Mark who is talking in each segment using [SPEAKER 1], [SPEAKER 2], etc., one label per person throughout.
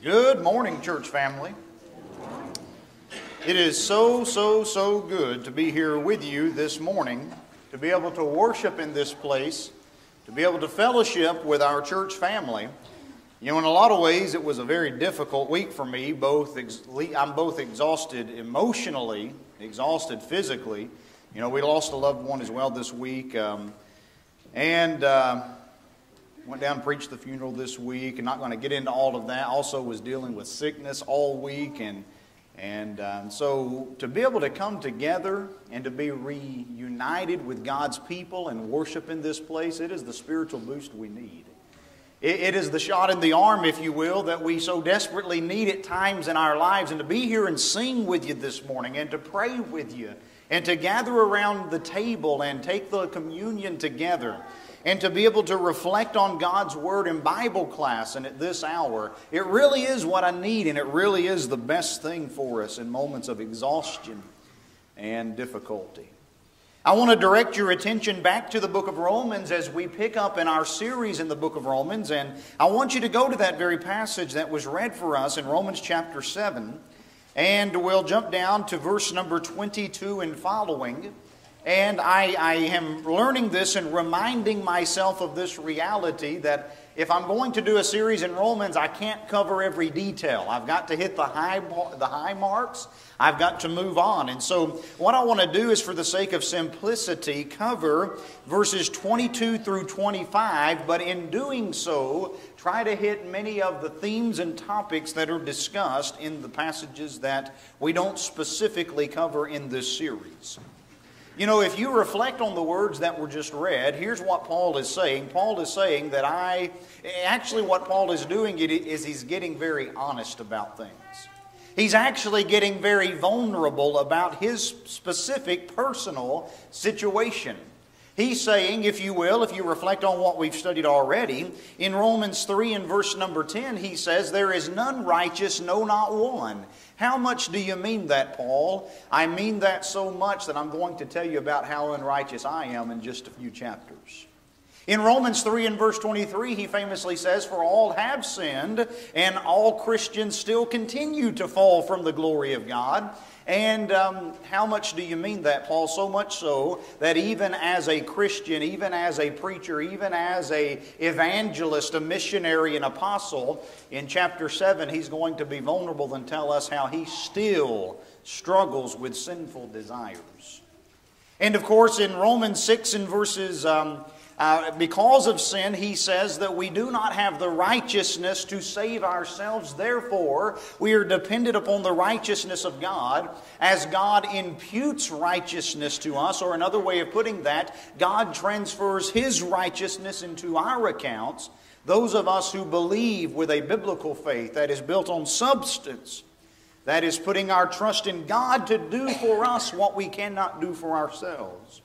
[SPEAKER 1] Good morning, church family. It is so good to be here with you this morning, to be able to worship in this place, to be able to fellowship with our church family. You know, in a lot of ways, it was a very difficult week for me. I'm both exhausted emotionally, exhausted physically. You know, we lost a loved one as well this week, went down and preached the funeral this week. I'm not going to get into all of that. Also was dealing with sickness all week. So to be able to come together and to be reunited with God's people and worship in this place, it is the spiritual boost we need. It is the shot in the arm, if you will, that we so desperately need at times in our lives. And to be here and sing with you this morning and to pray with you and to gather around the table and take the communion together, and to be able to reflect on God's Word in Bible class and at this hour, it really is what I need, and it really is the best thing for us in moments of exhaustion and difficulty. I want to direct your attention back to the book of Romans as we pick up in our series in the book of Romans, and I want you to go to that very passage that was read for us in Romans chapter 7, and we'll jump down to verse number 22 and following. And I am learning this and reminding myself of this reality that if I'm going to do a series in Romans, I can't cover every detail. I've got to hit the high marks. I've got to move on. And so what I want to do is, for the sake of simplicity, cover verses 22 through 25, but in doing so, try to hit many of the themes and topics that are discussed in the passages that we don't specifically cover in this series. You know, if you reflect on the words that were just read, here's what Paul is saying. Paul is saying that what Paul is doing is he's getting very honest about things. He's actually getting very vulnerable about his specific personal situation. He's saying, if you will, if you reflect on what we've studied already, in Romans 3 and verse number 10, he says, "There is none righteous, no, not one." How much do you mean that, Paul? I mean that so much that I'm going to tell you about how unrighteous I am in just a few chapters. In Romans 3 and verse 23, he famously says, "For all have sinned, and all Christians still continue to fall from the glory of God." And how much do you mean that, Paul? So much so that even as a Christian, even as a preacher, even as an evangelist, a missionary, an apostle, in chapter 7, he's going to be vulnerable and tell us how he still struggles with sinful desires. And of course, in Romans 6 and verses because of sin, he says that we do not have the righteousness to save ourselves. Therefore, we are dependent upon the righteousness of God, as God imputes righteousness to us. Or another way of putting that, God transfers His righteousness into our accounts. Those of us who believe with a biblical faith that is built on substance, that is putting our trust in God to do for us what we cannot do for ourselves.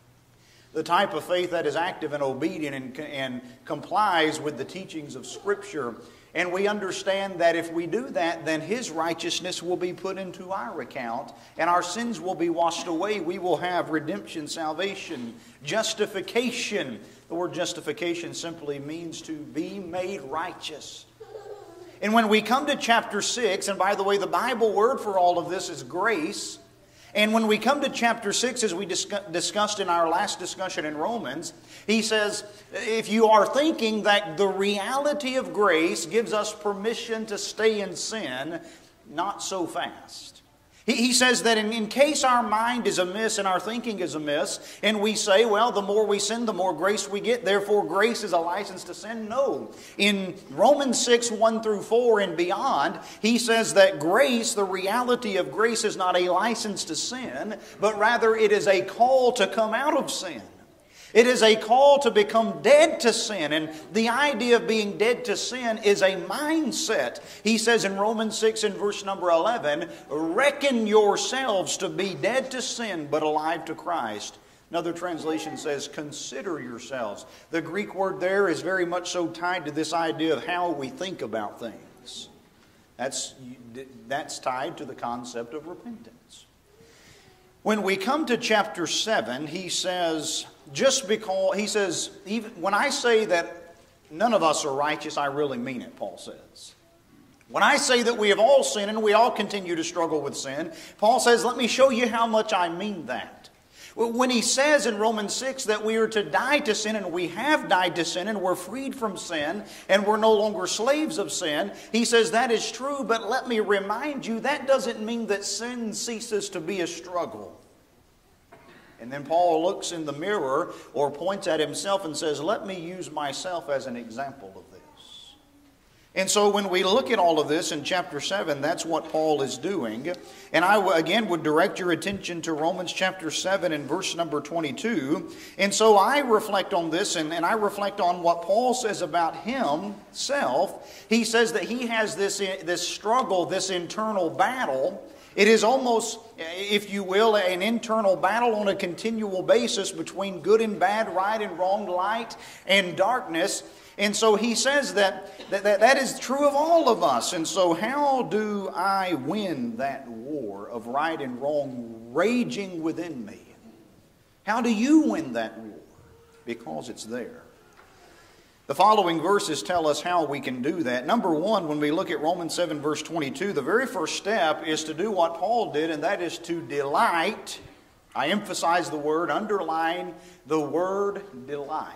[SPEAKER 1] The type of faith that is active and obedient and complies with the teachings of Scripture. And we understand that if we do that, then His righteousness will be put into our account, and our sins will be washed away. We will have redemption, salvation, justification. The word justification simply means to be made righteous. And when we come to chapter 6, and by the way, the Bible word for all of this is grace. And when we come to chapter 6, as we discussed in our last discussion in Romans, he says, if you are thinking that the reality of grace gives us permission to stay in sin, not so fast. He says that in case our mind is amiss and our thinking is amiss, and we say, well, the more we sin, the more grace we get, therefore grace is a license to sin. No. In Romans 6, 1 through 4 and beyond, he says that grace, the reality of grace, is not a license to sin, but rather it is a call to come out of sin. It is a call to become dead to sin. And the idea of being dead to sin is a mindset. He says in Romans 6 and verse number 11, "Reckon yourselves to be dead to sin, but alive to Christ." Another translation says, "Consider yourselves." The Greek word there is very much so tied to this idea of how we think about things. That's tied to the concept of repentance. When we come to chapter 7, he says, even when I say that none of us are righteous, I really mean it, Paul says. When I say that we have all sinned and we all continue to struggle with sin, Paul says, let me show you how much I mean that. When he says in Romans 6 that we are to die to sin, and we have died to sin, and we're freed from sin, and we're no longer slaves of sin, he says that is true, but let me remind you, that doesn't mean that sin ceases to be a struggle. And then Paul looks in the mirror or points at himself and says, let me use myself as an example of this. And so when we look at all of this in chapter 7, that's what Paul is doing. And I, again, would direct your attention to Romans chapter 7 and verse number 22. And so I reflect on this, and I reflect on what Paul says about himself. He says that he has this struggle, this internal battle. It is almost, if you will, an internal battle on a continual basis between good and bad, right and wrong, light and darkness. And so he says that is true of all of us. And so how do I win that war of right and wrong raging within me? How do you win that war? Because it's there. The following verses tell us how we can do that. Number one, when we look at Romans 7 verse 22, the very first step is to do what Paul did, and that is to delight. I emphasize the word, underline the word delight.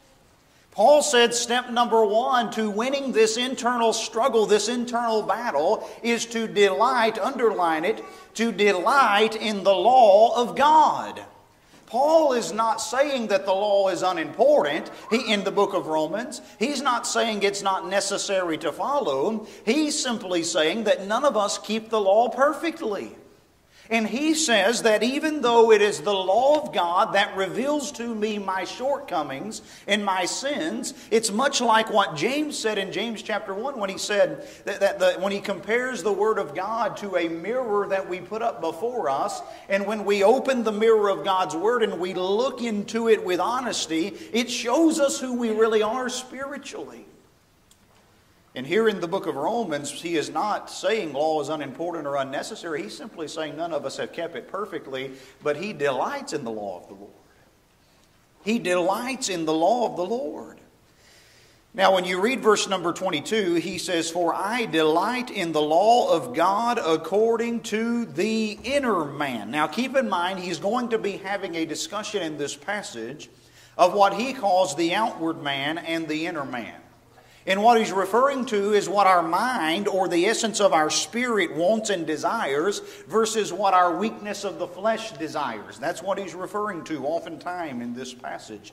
[SPEAKER 1] Paul said step number one to winning this internal struggle, this internal battle, is to delight, underline it, to delight in the law of God. Paul is not saying that the law is unimportant in the book of Romans. He's not saying it's not necessary to follow. He's simply saying that none of us keep the law perfectly. And he says that even though it is the law of God that reveals to me my shortcomings and my sins, it's much like what James said in James chapter 1 when he said when he compares the Word of God to a mirror that we put up before us, and when we open the mirror of God's Word and we look into it with honesty, it shows us who we really are spiritually. And here in the book of Romans, he is not saying law is unimportant or unnecessary. He's simply saying none of us have kept it perfectly, but he delights in the law of the Lord. He delights in the law of the Lord. Now, when you read verse number 22, he says, "For I delight in the law of God according to the inner man." Now, keep in mind, he's going to be having a discussion in this passage of what he calls the outward man and the inner man. And what he's referring to is what our mind or the essence of our spirit wants and desires versus what our weakness of the flesh desires. That's what he's referring to oftentimes in this passage.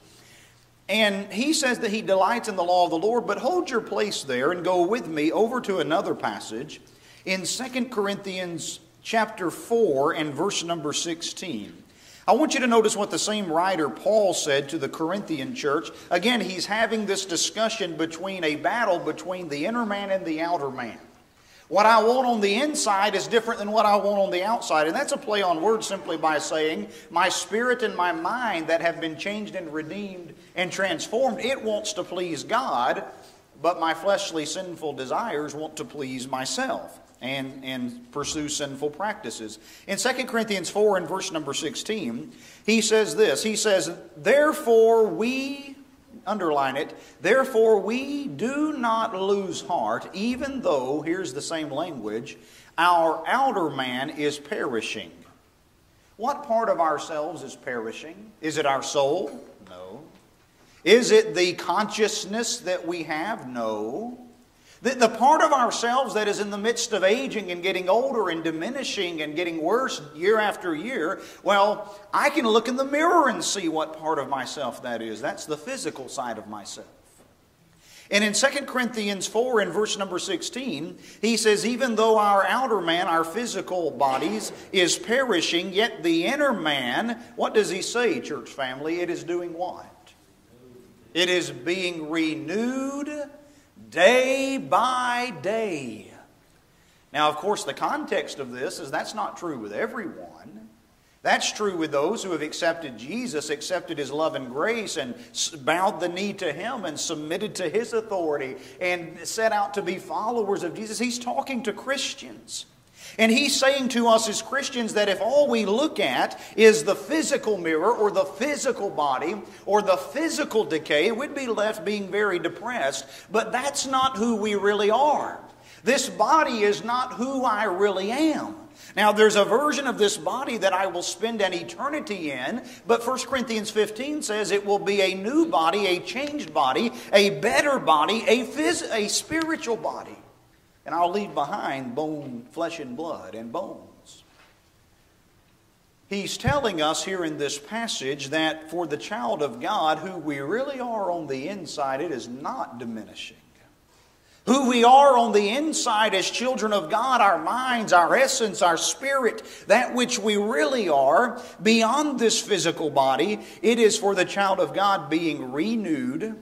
[SPEAKER 1] And he says that he delights in the law of the Lord, but hold your place there and go with me over to another passage in 2 Corinthians chapter 4 and verse number 16. I want you to notice what the same writer Paul said to the Corinthian church. Again, he's having this discussion between a battle between the inner man and the outer man. What I want on the inside is different than what I want on the outside. And that's a play on words simply by saying my spirit and my mind that have been changed and redeemed and transformed, it wants to please God, but my fleshly sinful desires want to please myself and pursue sinful practices. In 2 Corinthians 4 and verse number 16, he says this. He says, "Therefore we," underline it, "therefore we do not lose heart, even though," here's the same language, "our outer man is perishing." What part of ourselves is perishing? Is it our soul? No. Is it the consciousness that we have? No. The part of ourselves that is in the midst of aging and getting older and diminishing and getting worse year after year, well, I can look in the mirror and see what part of myself that is. That's the physical side of myself. And in 2 Corinthians 4 and verse number 16, he says, "Even though our outer man, our physical bodies, is perishing, yet the inner man," what does he say, church family? It is doing what? It is being renewed day by day. Now, of course, the context of this is that's not true with everyone. That's true with those who have accepted Jesus, accepted His love and grace, and bowed the knee to Him and submitted to His authority and set out to be followers of Jesus. He's talking to Christians. And he's saying to us as Christians that if all we look at is the physical mirror or the physical body or the physical decay, we'd be left being very depressed. But that's not who we really are. This body is not who I really am. Now, there's a version of this body that I will spend an eternity in, but 1 Corinthians 15 says it will be a new body, a changed body, a better body, a spiritual body. And I'll leave behind bone, flesh and blood and bones. He's telling us here in this passage that for the child of God, who we really are on the inside, it is not diminishing. Who we are on the inside as children of God, our minds, our essence, our spirit, that which we really are, beyond this physical body, it is for the child of God being renewed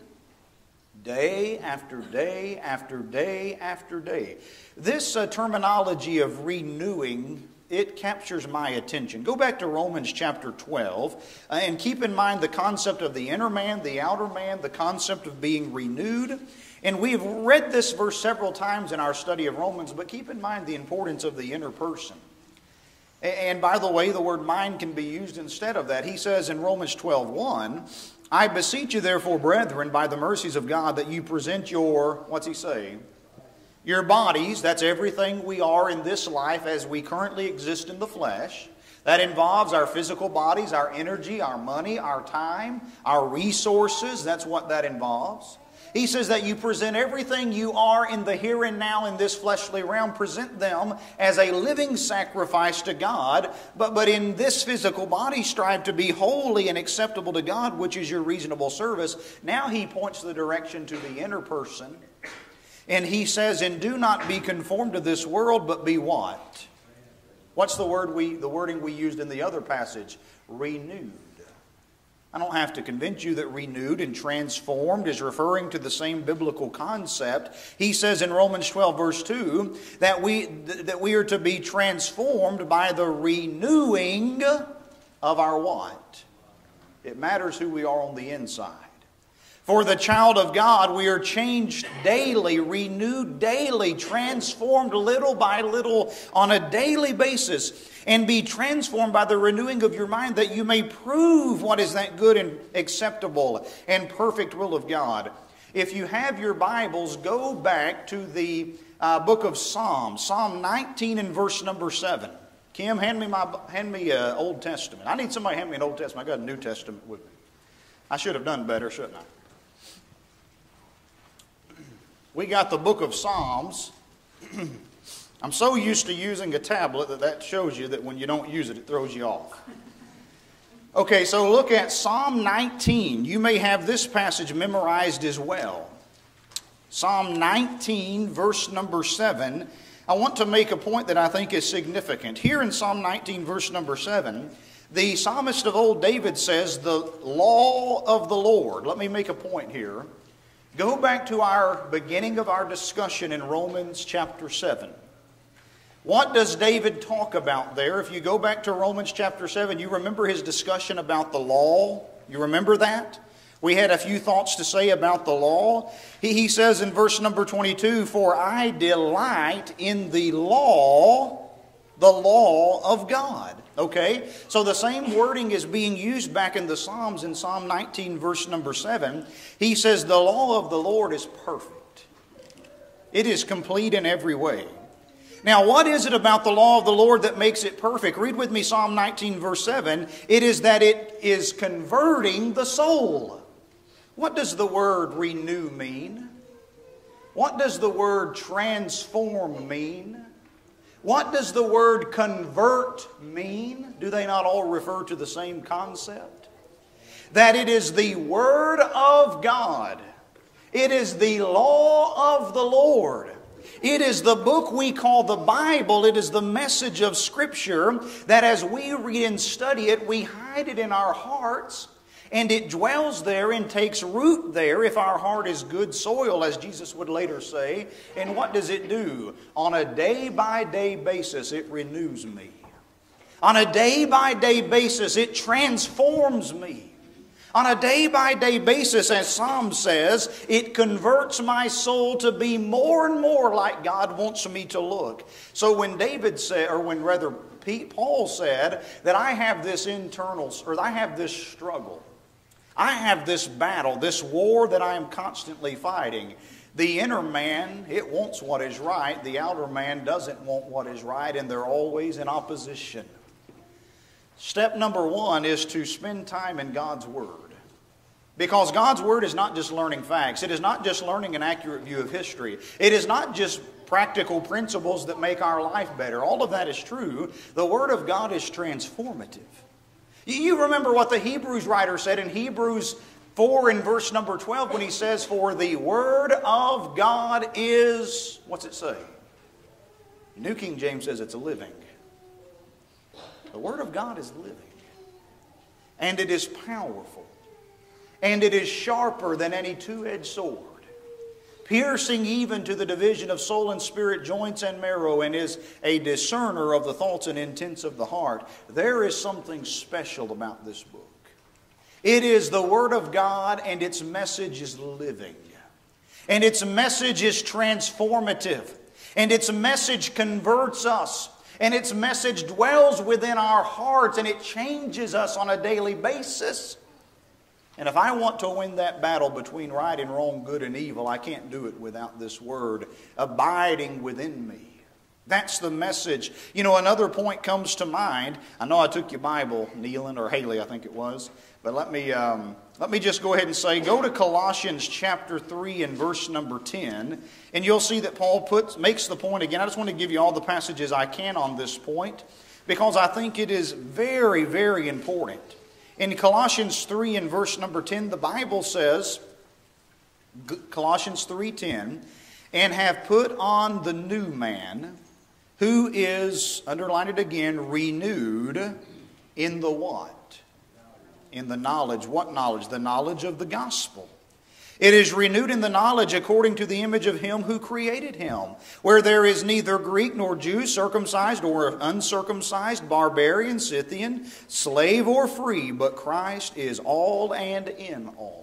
[SPEAKER 1] day after day after day after day. This terminology of renewing, it captures my attention. Go back to Romans chapter 12 and keep in mind the concept of the inner man, the outer man, the concept of being renewed. And we've read this verse several times in our study of Romans, but keep in mind the importance of the inner person. And by the way, the word mind can be used instead of that. He says in Romans 12:1, I beseech you therefore, brethren, by the mercies of God, that you present your, what's he say? Your bodies, that's everything we are in this life as we currently exist in the flesh. That involves our physical bodies, our energy, our money, our time, our resources. That's what that involves. He says that you present everything you are in the here and now in this fleshly realm, present them as a living sacrifice to God, but in this physical body strive to be holy and acceptable to God, which is your reasonable service. Now he points the direction to the inner person, and he says, and do not be conformed to this world, but be what? What's the wording we used in the other passage? Renewed. I don't have to convince you that renewed and transformed is referring to the same biblical concept. He says in Romans 12 verse 2 that we are to be transformed by the renewing of our what? It matters who we are on the inside. For the child of God, we are changed daily, renewed daily, transformed little by little on a daily basis. And be transformed by the renewing of your mind, that you may prove what is that good and acceptable and perfect will of God. If you have your Bibles, go back to the book of Psalms, Psalm 19 and verse number 7. Kim, hand me Old Testament. I need somebody to hand me an Old Testament. I got a New Testament with me. I should have done better, shouldn't I? We got the book of Psalms. I'm so used to using a tablet that shows you that when you don't use it, it throws you off. Okay, so look at Psalm 19. You may have this passage memorized as well. Psalm 19, verse number 7. I want to make a point that I think is significant. Here in Psalm 19, verse number 7, the psalmist of old, David, says, the law of the Lord. Let me make a point here. Go back to our beginning of our discussion in Romans chapter 7. What does David talk about there? If you go back to Romans chapter 7, you remember his discussion about the law? You remember that? We had a few thoughts to say about the law. He says in verse number 22, for I delight in the law of God. Okay? So the same wording is being used back in the Psalms in Psalm 19, verse number 7. He says the law of the Lord is perfect. It is complete in every way. Now, what is it about the law of the Lord that makes it perfect? Read with me Psalm 19, verse 7. It is that it is converting the soul. What does the word renew mean? What does the word transform mean? What does the word convert mean? Do they not all refer to the same concept? That it is the Word of God. It is the law of the Lord. It is the book we call the Bible. It is the message of Scripture that as we read and study it, we hide it in our hearts, and it dwells there and takes root there if our heart is good soil, as Jesus would later say. And what does it do? On a day-by-day basis, it renews me. On a day-by-day basis, it transforms me. On a day-by-day basis, as Psalm says, it converts my soul to be more and more like God wants me to look. So when David said, or when rather Paul said that I have this I have this struggle, I have this battle, this war that I am constantly fighting, The inner man, it wants what is right. The outer man doesn't want what is right, and they're always in opposition. Step number one is to spend time in God's Word. Because God's Word is not just learning facts. It is not just learning an accurate view of history. It is not just practical principles that make our life better. All of that is true. The Word of God is transformative. You remember what the Hebrews writer said in Hebrews 4 in verse number 12 when he says, "For the Word of God is," what's it say? New King James says it's living. The Word of God is living. And it is powerful. And it is sharper than any two-edged sword, piercing even to the division of soul and spirit, joints and marrow, and is a discerner of the thoughts and intents of the heart. There is something special about this book. It is the Word of God, and its message is living. And its message is transformative. And its message converts us. And its message dwells within our hearts, and it changes us on a daily basis. And if I want to win that battle between right and wrong, good and evil, I can't do it without this Word abiding within me. That's the message. You know, another point comes to mind. I know I took your Bible, Neelan, or Haley, I think it was. But let me just go ahead and say, go to Colossians chapter 3 and verse number 10. And you'll see that Paul makes the point again. I just want to give you all the passages I can on this point, because I think it is very, very important. In Colossians 3 and verse number 10, the Bible says, Colossians 3:10, "And have put on the new man, who is," underline it again, "renewed in the" what? In the knowledge. What knowledge? The knowledge of the gospel. "It is renewed in the knowledge according to the image of Him who created him, where there is neither Greek nor Jew, circumcised or uncircumcised, barbarian, Scythian, slave or free, but Christ is all and in all."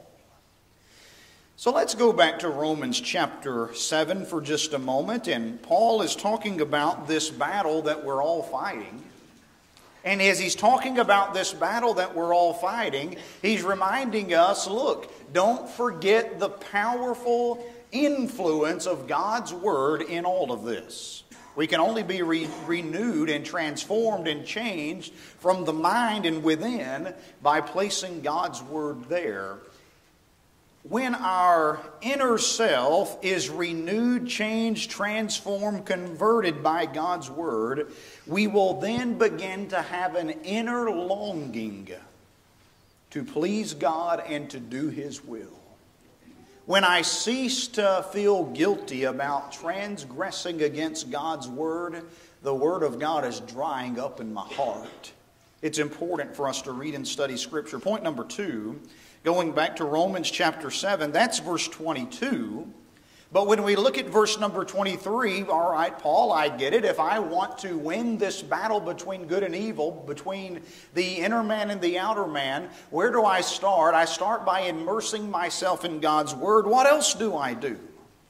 [SPEAKER 1] So let's go back to Romans chapter 7 for just a moment. And Paul is talking about this battle that we're all fighting. And as he's talking about this battle that we're all fighting, he's reminding us, look, don't forget the powerful influence of God's Word in all of this. We can only be renewed and transformed and changed from the mind and within by placing God's Word there. When our inner self is renewed, changed, transformed, converted by God's Word, we will then begin to have an inner longing to please God and to do His will. When I cease to feel guilty about transgressing against God's Word, the Word of God is drying up in my heart. It's important for us to read and study Scripture. Point number 2, going back to Romans chapter 7, that's verse 22. But when we look at verse number 23, all right, Paul, I get it. If I want to win this battle between good and evil, between the inner man and the outer man, where do I start? I start by immersing myself in God's Word. What else do I do?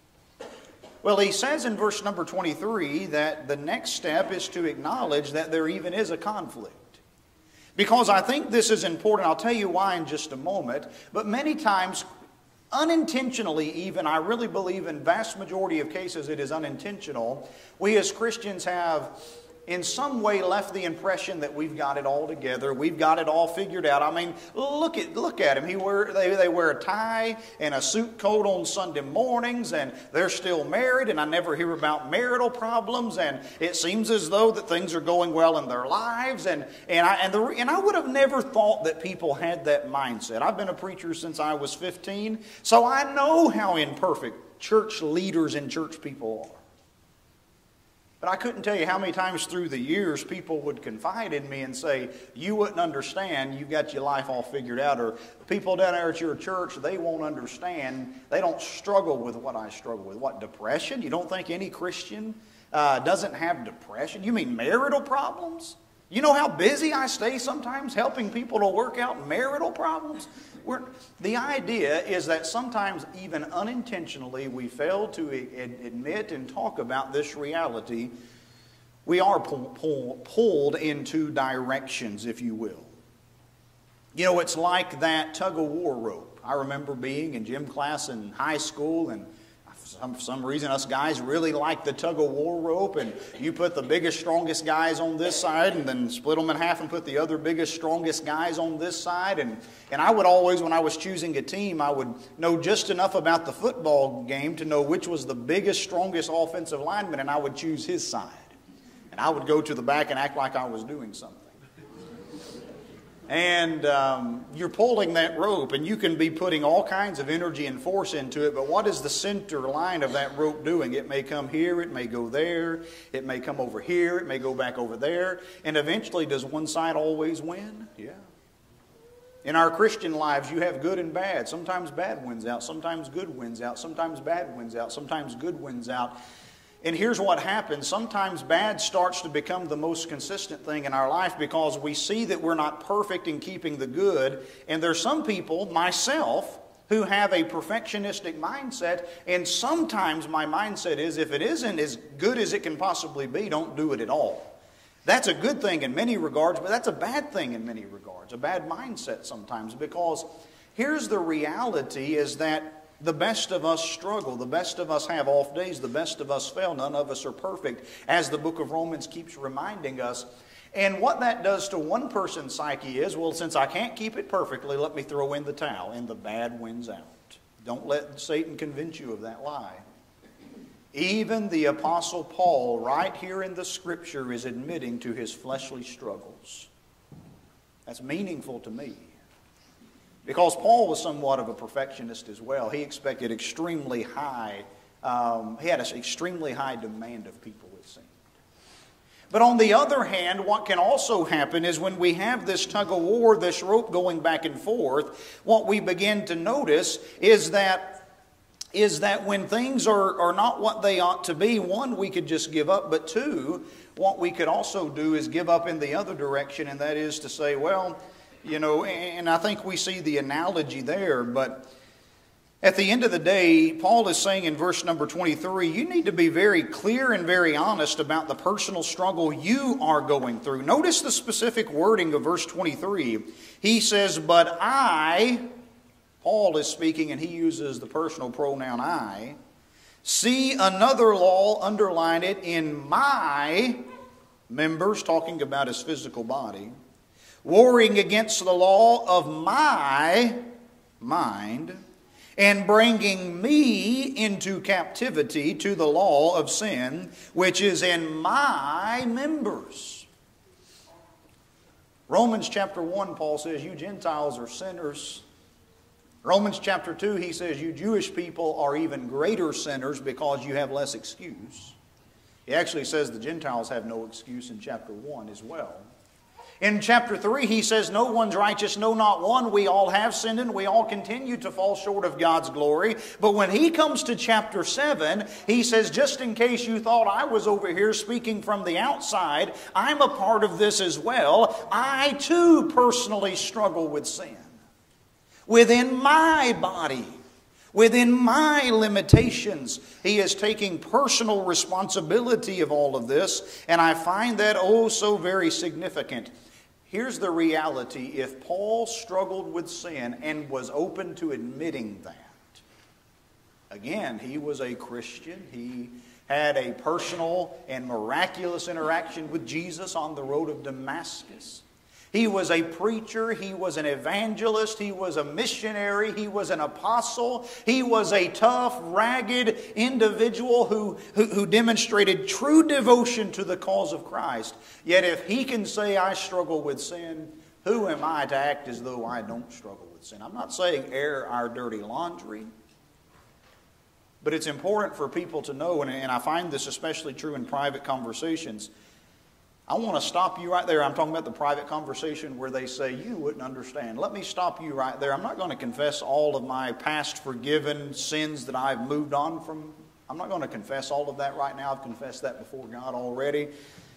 [SPEAKER 1] Well, he says in verse number 23 that the next step is to acknowledge that there even is a conflict. Because I think this is important. I'll tell you why in just a moment. But many times, unintentionally even, I really believe in vast majority of cases it is unintentional, we as Christians have in some way left the impression that we've got it all together, we've got it all figured out. I mean, look at him. They wear a tie and a suit coat on Sunday mornings, and they're still married, and I never hear about marital problems, and it seems as though that things are going well in their lives, and I would have never thought that people had that mindset. I've been a preacher since I was 15, so I know how imperfect church leaders and church people are. But I couldn't tell you how many times through the years people would confide in me and say, you wouldn't understand, you've got your life all figured out. Or people down there at your church, they won't understand. They don't struggle with what I struggle with. What, depression? You don't think any Christian doesn't have depression? You mean marital problems? You know how busy I stay sometimes helping people to work out marital problems? The idea is that sometimes even unintentionally we fail to admit and talk about this reality. We are pulled in two directions, if you will. You know, it's like that tug-of-war rope. I remember being in gym class in high school, and For some reason, us guys really like the tug-of-war rope, and you put the biggest, strongest guys on this side and then split them in half and put the other biggest, strongest guys on this side. And I would always, when I was choosing a team, I would know just enough about the football game to know which was the biggest, strongest offensive lineman, and I would choose his side. And I would go to the back and act like I was doing something. And you're pulling that rope, and you can be putting all kinds of energy and force into it, but what is the center line of that rope doing? It may come here, it may go there, it may come over here, it may go back over there, and eventually, does one side always win? Yeah. In our Christian lives, you have good and bad. Sometimes bad wins out, sometimes good wins out, sometimes bad wins out, sometimes good wins out. And here's what happens. Sometimes bad starts to become the most consistent thing in our life because we see that we're not perfect in keeping the good. And there's some people, myself, who have a perfectionistic mindset. And sometimes my mindset is, if it isn't as good as it can possibly be, don't do it at all. That's a good thing in many regards, but that's a bad thing in many regards. A bad mindset sometimes, because here's the reality is that the best of us struggle. The best of us have off days. The best of us fail. None of us are perfect, as the book of Romans keeps reminding us. And what that does to one person's psyche is, well, since I can't keep it perfectly, let me throw in the towel, and the bad wins out. Don't let Satan convince you of that lie. Even the Apostle Paul, right here in the Scripture, is admitting to his fleshly struggles. That's meaningful to me. Because Paul was somewhat of a perfectionist as well. He expected extremely high, he had an extremely high demand of people, it seemed. But on the other hand, what can also happen is when we have this tug-of-war, this rope going back and forth, what we begin to notice is that when things are not what they ought to be, one, we could just give up, but two, what we could also do is give up in the other direction, and that is to say, well, you know, and I think we see the analogy there, but at the end of the day, Paul is saying in verse number 23, you need to be very clear and very honest about the personal struggle you are going through. Notice the specific wording of verse 23. He says, but I, Paul is speaking and he uses the personal pronoun I, see another law, underline it, in my members, talking about his physical body, warring against the law of my mind, and bringing me into captivity to the law of sin, which is in my members. Romans chapter 1, Paul says, you Gentiles are sinners. Romans chapter 2, he says, you Jewish people are even greater sinners because you have less excuse. He actually says the Gentiles have no excuse in chapter 1 as well. In chapter 3, he says, no one's righteous, no, not one. We all have sinned and we all continue to fall short of God's glory. But when he comes to chapter 7, he says, just in case you thought I was over here speaking from the outside, I'm a part of this as well. I too personally struggle with sin. Within my body, within my limitations, he is taking personal responsibility of all of this. And I find that oh so very significant. Here's the reality. If Paul struggled with sin and was open to admitting that, again, he was a Christian. He had a personal and miraculous interaction with Jesus on the road of Damascus. He was a preacher, he was an evangelist, he was a missionary, he was an apostle, he was a tough, ragged individual who demonstrated true devotion to the cause of Christ. Yet if he can say, I struggle with sin, who am I to act as though I don't struggle with sin? I'm not saying air our dirty laundry, but it's important for people to know, and I find this especially true in private conversations. I want to stop you right there. I'm talking about the private conversation where they say, you wouldn't understand. Let me stop you right there. I'm not going to confess all of my past forgiven sins that I've moved on from. I'm not going to confess all of that right now. I've confessed that before God already.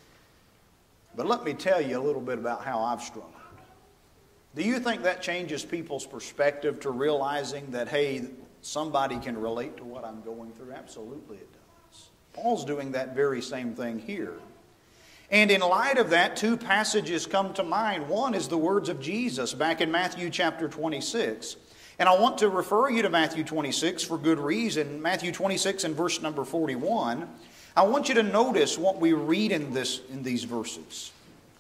[SPEAKER 1] But let me tell you a little bit about how I've struggled. Do you think that changes people's perspective to realizing that, hey, somebody can relate to what I'm going through? Absolutely it does. Paul's doing that very same thing here. And in light of that, two passages come to mind. One is the words of Jesus back in Matthew chapter 26. And I want to refer you to Matthew 26 for good reason. Matthew 26 and verse number 41. I want you to notice what we read in these verses.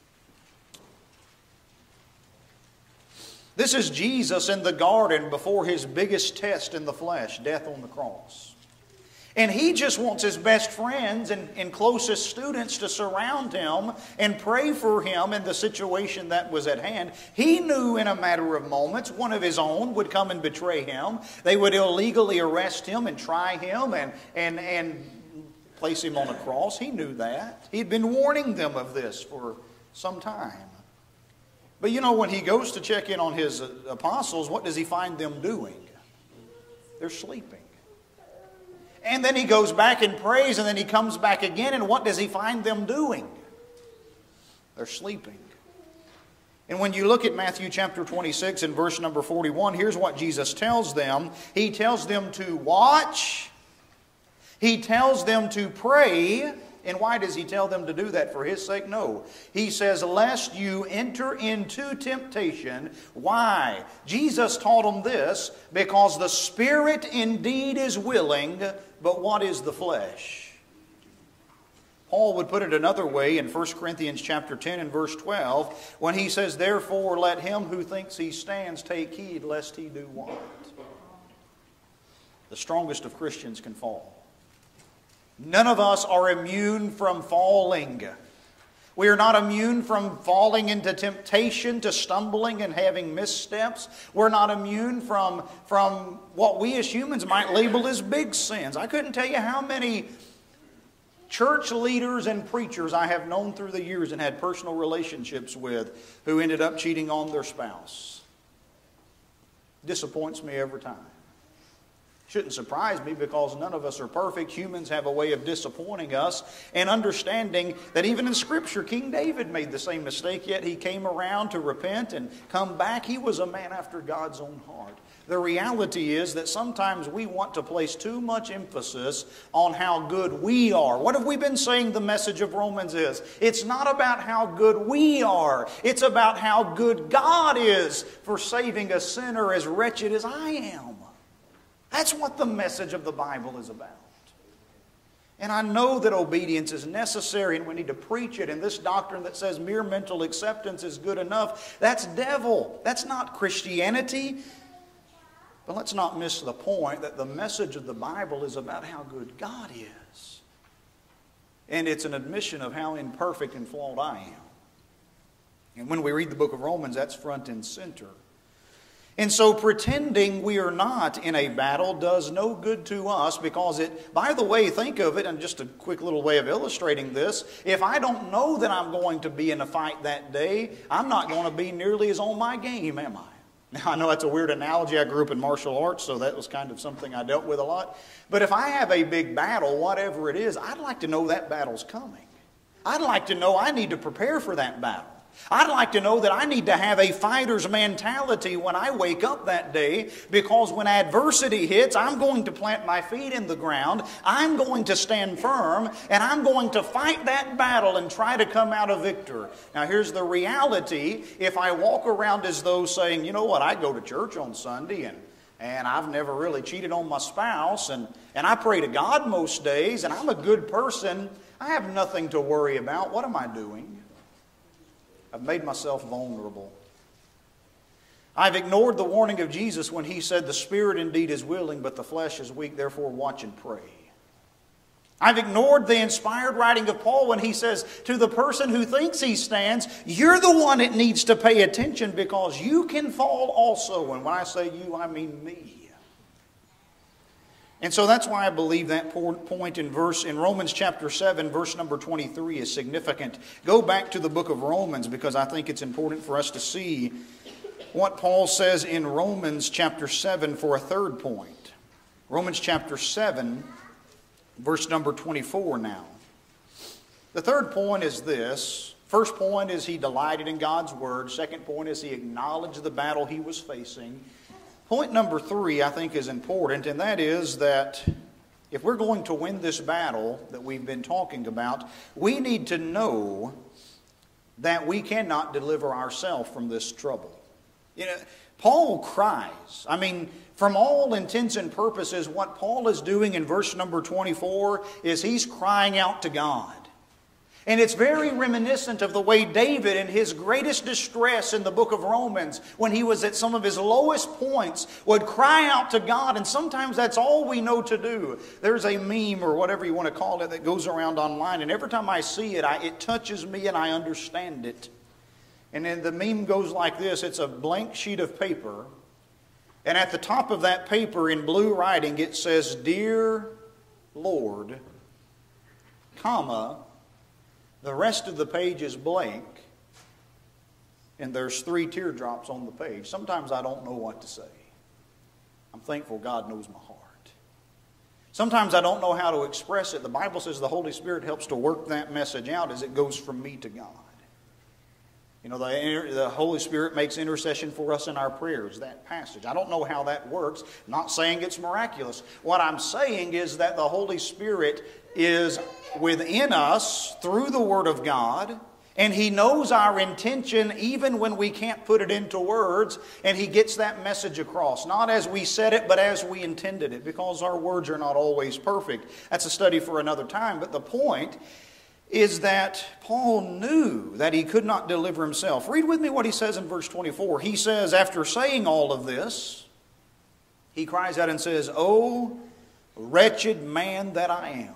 [SPEAKER 1] This is Jesus in the garden before his biggest test in the flesh, death on the cross. And he just wants his best friends and closest students to surround him and pray for him in the situation that was at hand. He knew in a matter of moments one of his own would come and betray him. They would illegally arrest him and try him and place him on a cross. He knew that. He'd been warning them of this for some time. But you know, when he goes to check in on his apostles, what does he find them doing? They're sleeping. And then he goes back and prays, and then he comes back again, and what does he find them doing? They're sleeping. And when you look at Matthew chapter 26 and verse number 41, here's what Jesus tells them. He tells them to watch. He tells them to pray. And why does he tell them to do that? For his sake? No. He says, lest you enter into temptation. Why? Jesus taught them this, because the spirit indeed is willing, but what is the flesh? Paul would put it another way in 1 Corinthians chapter 10 and verse 12, when he says, therefore let him who thinks he stands take heed lest he do what? The strongest of Christians can fall. None of us are immune from falling. We are not immune from falling into temptation, to stumbling and having missteps. We're not immune from what we as humans might label as big sins. I couldn't tell you how many church leaders and preachers I have known through the years and had personal relationships with who ended up cheating on their spouse. Disappoints me every time. Shouldn't surprise me, because none of us are perfect. Humans have a way of disappointing us, and understanding that even in Scripture, King David made the same mistake, yet he came around to repent and come back. He was a man after God's own heart. The reality is that sometimes we want to place too much emphasis on how good we are. What have we been saying the message of Romans is? It's not about how good we are. It's about how good God is for saving a sinner as wretched as I am. That's what the message of the Bible is about. And I know that obedience is necessary and we need to preach it. And this doctrine that says mere mental acceptance is good enough, that's devil. That's not Christianity. But let's not miss the point that the message of the Bible is about how good God is. And it's an admission of how imperfect and flawed I am. And when we read the book of Romans, that's front and center. And so pretending we are not in a battle does no good to us, because it, by the way, think of it, and just a quick little way of illustrating this, if I don't know that I'm going to be in a fight that day, I'm not going to be nearly as on my game, am I? Now, I know that's a weird analogy. I grew up in martial arts, so that was kind of something I dealt with a lot. But if I have a big battle, whatever it is, I'd like to know that battle's coming. I'd like to know I need to prepare for that battle. I'd like to know that I need to have a fighter's mentality when I wake up that day, because when adversity hits, I'm going to plant my feet in the ground, I'm going to stand firm, and I'm going to fight that battle and try to come out a victor. Now here's the reality. If I walk around as though saying, you know what, I go to church on Sunday and I've never really cheated on my spouse, and I pray to God most days, and I'm a good person, I have nothing to worry about. What am I doing? I've made myself vulnerable. I've ignored the warning of Jesus when he said, the spirit indeed is willing, but the flesh is weak, therefore watch and pray. I've ignored the inspired writing of Paul when he says to the person who thinks he stands, you're the one that needs to pay attention, because you can fall also. And when I say you, I mean me. And so that's why I believe that point in Romans chapter 7, verse number 23 is significant. Go back to the book of Romans, because I think it's important for us to see what Paul says in Romans chapter 7 for a third point. Romans chapter 7, verse number 24 now. The third point is this. First point is he delighted in God's word. Second point is he acknowledged the battle he was facing. Point number 3, I think, is important, and that is that if we're going to win this battle that we've been talking about, we need to know that we cannot deliver ourselves from this trouble. You know, Paul cries. I mean, from all intents and purposes, what Paul is doing in verse number 24 is he's crying out to God. And it's very reminiscent of the way David, in his greatest distress in the book of Romans, when he was at some of his lowest points, would cry out to God. And sometimes that's all we know to do. There's a meme, or whatever you want to call it, that goes around online. And every time I see it, it touches me and I understand it. And then the meme goes like this. It's a blank sheet of paper. And at the top of that paper, in blue writing, it says, "Dear Lord, comma, the rest of the page is blank, and there's 3 teardrops on the page." Sometimes I don't know what to say. I'm thankful God knows my heart. Sometimes I don't know how to express it. The Bible says the Holy Spirit helps to work that message out as it goes from me to God. You know, the Holy Spirit makes intercession for us in our prayers, that passage. I don't know how that works. I'm not saying it's miraculous. What I'm saying is that the Holy Spirit is within us through the Word of God, and He knows our intention even when we can't put it into words, and He gets that message across. Not as we said it, but as we intended it, because our words are not always perfect. That's a study for another time, but the point is that Paul knew that he could not deliver himself. Read with me what he says in verse 24. He says, after saying all of this, he cries out and says, "O wretched man that I am."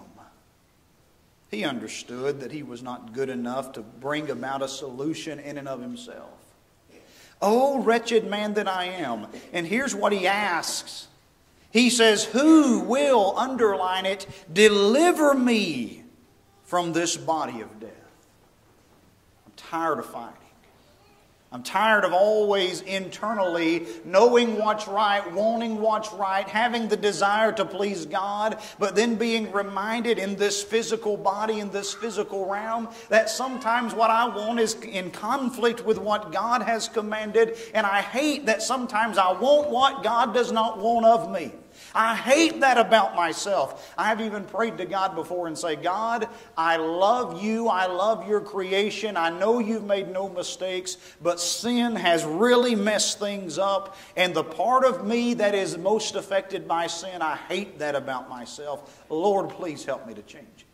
[SPEAKER 1] He understood that he was not good enough to bring about a solution in and of himself. "O wretched man that I am." And here's what he asks. He says, "Who will," underline it, "deliver me from this body of death?" I'm tired of fighting. I'm tired of always internally knowing what's right, wanting what's right, having the desire to please God, but then being reminded in this physical body, in this physical realm, that sometimes what I want is in conflict with what God has commanded, and I hate that sometimes I want what God does not want of me. I hate that about myself. I've even prayed to God before and say, "God, I love you. I love your creation. I know you've made no mistakes, but sin has really messed things up. And the part of me that is most affected by sin, I hate that about myself. Lord, please help me to change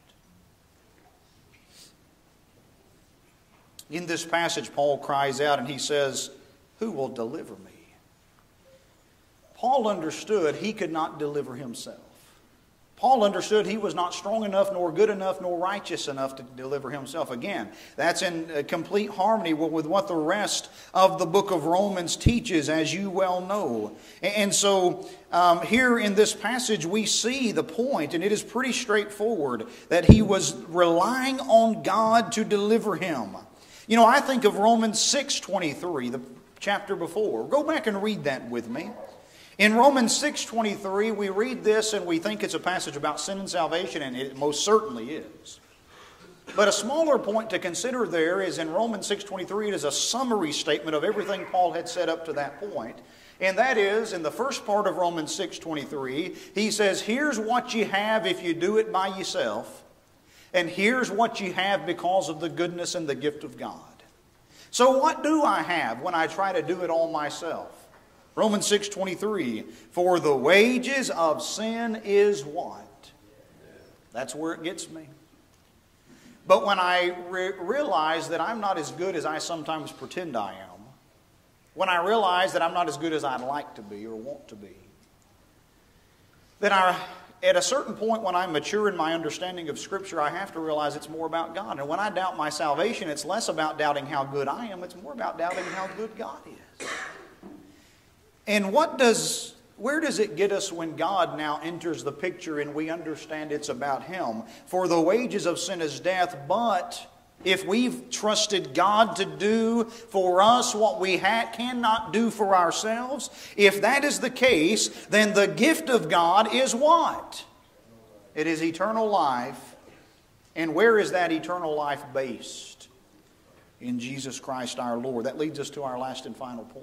[SPEAKER 1] it." In this passage, Paul cries out and he says, "Who will deliver me?" Paul understood he could not deliver himself. Paul understood he was not strong enough, nor good enough, nor righteous enough to deliver himself. Again, that's in complete harmony with what the rest of the book of Romans teaches, as you well know. And so here in this passage we see the point, and it is pretty straightforward, that he was relying on God to deliver him. You know, I think of Romans 6:23, the chapter before. Go back and read that with me. In Romans 6:23, we read this and we think it's a passage about sin and salvation, and it most certainly is. But a smaller point to consider there is in Romans 6:23, it is a summary statement of everything Paul had said up to that point. And that is, in the first part of Romans 6:23, he says, "Here's what you have if you do it by yourself, and here's what you have because of the goodness and the gift of God." So what do I have when I try to do it all myself? Romans 6:23, "For the wages of sin is" what? That's where it gets me. But when I realize that I'm not as good as I sometimes pretend I am, when I realize that I'm not as good as I'd like to be or want to be, then at a certain point when I mature in my understanding of Scripture, I have to realize it's more about God. And when I doubt my salvation, it's less about doubting how good I am, it's more about doubting how good God is. And where does it get us when God now enters the picture and we understand it's about Him? "For the wages of sin is death," but if we've trusted God to do for us what we cannot do for ourselves, if that is the case, then the gift of God is what? It is eternal life. And where is that eternal life based? In Jesus Christ our Lord. That leads us to our last and final point.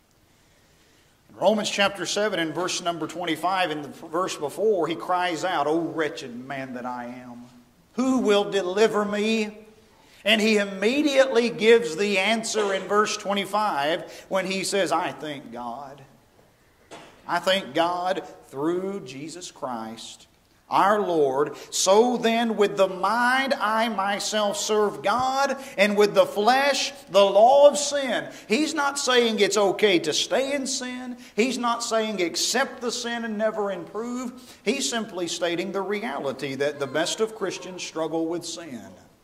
[SPEAKER 1] Romans chapter 7 and verse number 25, in the verse before, he cries out, "O wretched man that I am, who will deliver me?" And he immediately gives the answer in verse 25 when he says, I thank God. I thank God through Jesus Christ, our Lord. So then with the mind I myself serve God, and with the flesh the law of sin. He's not saying it's okay to stay in sin. He's not saying accept the sin and never improve. He's simply stating the reality that the best of Christians struggle with sin.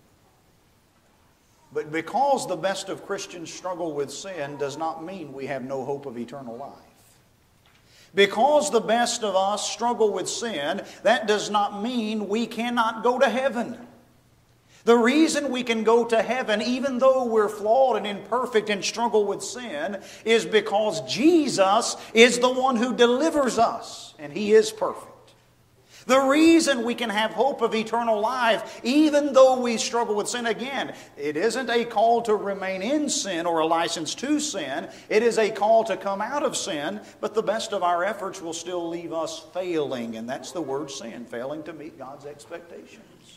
[SPEAKER 1] But because the best of Christians struggle with sin does not mean we have no hope of eternal life. Because the best of us struggle with sin, that does not mean we cannot go to heaven. The reason we can go to heaven, even though we're flawed and imperfect and struggle with sin, is because Jesus is the one who delivers us, and He is perfect. The reason we can have hope of eternal life, even though we struggle with sin, again, it isn't a call to remain in sin or a license to sin. It is a call to come out of sin, but the best of our efforts will still leave us failing, and that's the word sin, failing to meet God's expectations.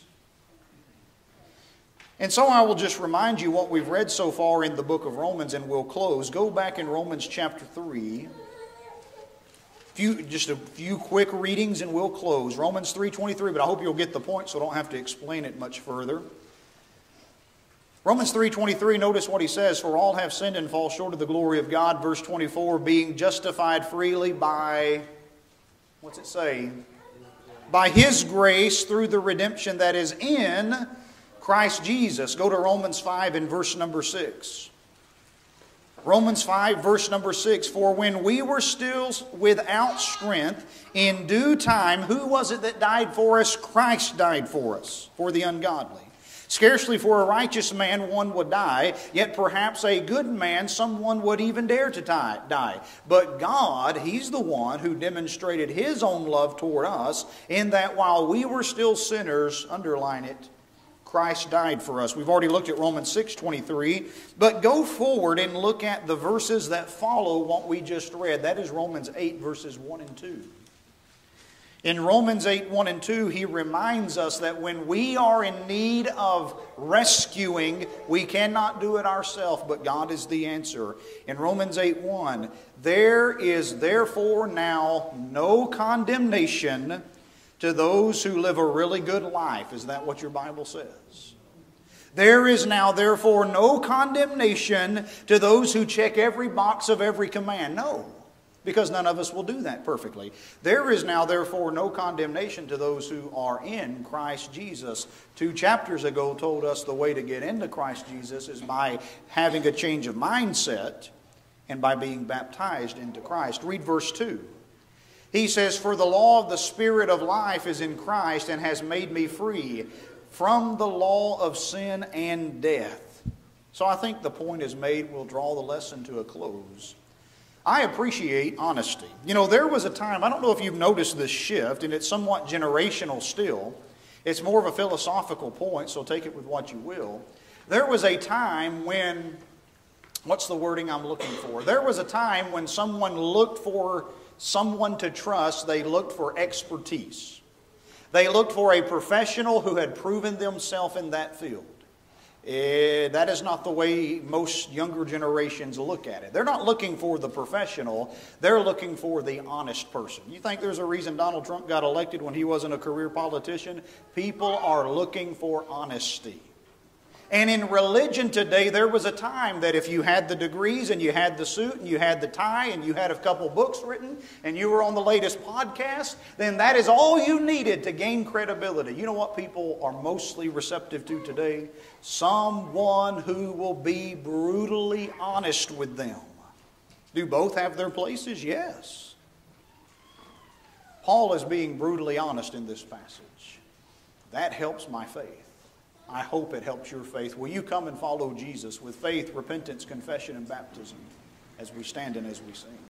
[SPEAKER 1] And so I will just remind you what we've read so far in the book of Romans, and we'll close. Go back in Romans chapter 3. Just a few quick readings and we'll close. Romans 3:23, but I hope you'll get the point so I don't have to explain it much further. Romans 3:23, notice what he says, for all have sinned and fall short of the glory of God. Verse 24, being justified freely by, what's it say? By His grace through the redemption that is in Christ Jesus. Go to Romans 5 and verse number 6. Romans 5, verse number 6, for when we were still without strength, in due time, who was it that died for us? Christ died for us, for the ungodly. Scarcely for a righteous man one would die, yet perhaps a good man someone would even dare to die. But God, He's the one who demonstrated His own love toward us, in that while we were still sinners, underline it, Christ died for us. We've already looked at Romans 6:23, but go forward and look at the verses that follow what we just read. That is Romans 8, verses 1 and 2. In Romans 8, 1 and 2, he reminds us that when we are in need of rescuing, we cannot do it ourselves, but God is the answer. In Romans 8, 1, there is therefore now no condemnation to those who live a really good life. Is that what your Bible says? There is now therefore no condemnation to those who check every box of every command. No, because none of us will do that perfectly. There is now therefore no condemnation to those who are in Christ Jesus. 2 chapters ago told us the way to get into Christ Jesus is by having a change of mindset and by being baptized into Christ. Read verse 2. He says, for the law of the Spirit of life is in Christ and has made me free from the law of sin and death. So I think the point is made. We'll draw the lesson to a close. I appreciate honesty. You know, there was a time, I don't know if you've noticed this shift, and it's somewhat generational still. It's more of a philosophical point, so take it with what you will. There was a time when, what's the wording I'm looking for? There was a time when someone looked for someone to trust. They looked for expertise. They looked for a professional who had proven themselves in that field. That is not the way most younger generations look at it. They're not looking for the professional. They're looking for the honest person. You think there's a reason Donald Trump got elected when he wasn't a career politician? People are looking for honesty. And in religion today, there was a time that if you had the degrees and you had the suit and you had the tie and you had a couple books written and you were on the latest podcast, then that is all you needed to gain credibility. You know what people are mostly receptive to today? Someone who will be brutally honest with them. Do both have their places? Yes. Paul is being brutally honest in this passage. That helps my faith. I hope it helps your faith. Will you come and follow Jesus with faith, repentance, confession, and baptism as we stand and as we sing?